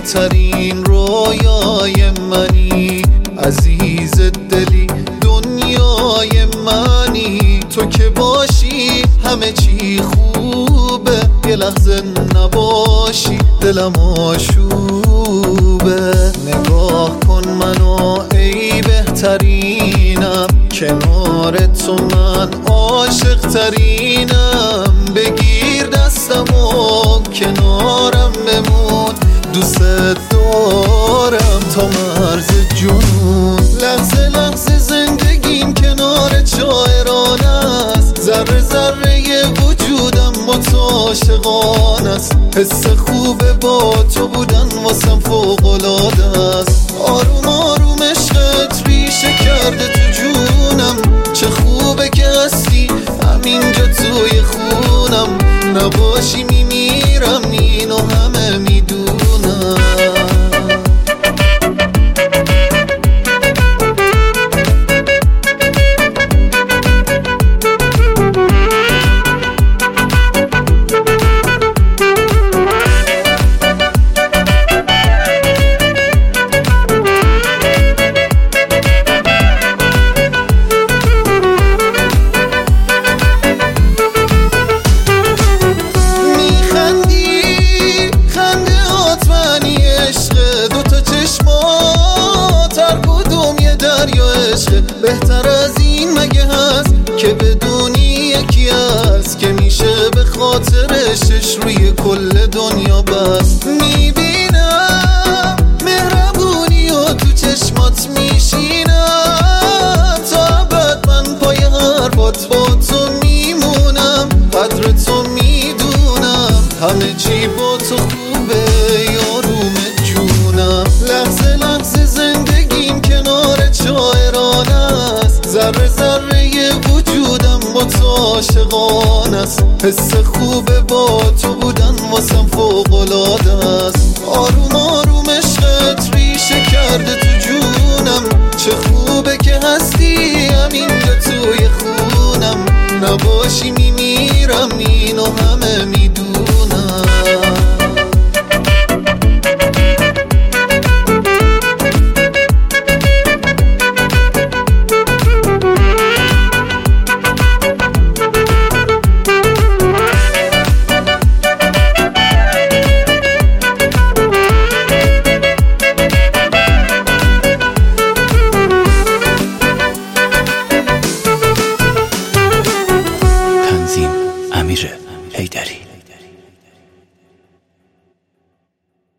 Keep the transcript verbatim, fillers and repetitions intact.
بهترین رویای منی، عزیز دلی دنیای منی. تو که باشی همه چی خوبه، یه لحظه نباشی دلم آشوبه. نگاه کن منو ای بهترینم، کنار تو من عاشق ترینم. بگیر دستمو کنارم بمون، دوست دارم تا مرز جنون. لحظه لحظه زندگیم کنار شاعران است، ذره ذره وجودم با تو عاشقان است. حس خوبه با تو بودن واسم فوق‌العاده است. آروم آروم عشقت ریشه کرده تو جونم، چه خوبه که هستی همینجا توی خونم. نباشی میمیرم اینو همه میدونم. بهتر از این مگه هست که بدونی یکی هست که میشه به خاطرشش روی کل دنیا بست. میبینم مهربونی و تو چشمات میشینم، تا ابد من پای حرفات با تو میمونم. قدر تو میدونم، همه چی با تو خوبه یاروم جونم. لحظه لحظه زندگیم کنار شاعران است، ذره ذره وجودم با تو عاشقان است. حس خوبه با تو بودن واسم فوق‌العاده است. آروم آروم عشقت ریشه کرده تو جونم، چه خوبه که هستی همینجا توی خونم. نباشی میمیرم اینو همه میدونم. امیر حیدری.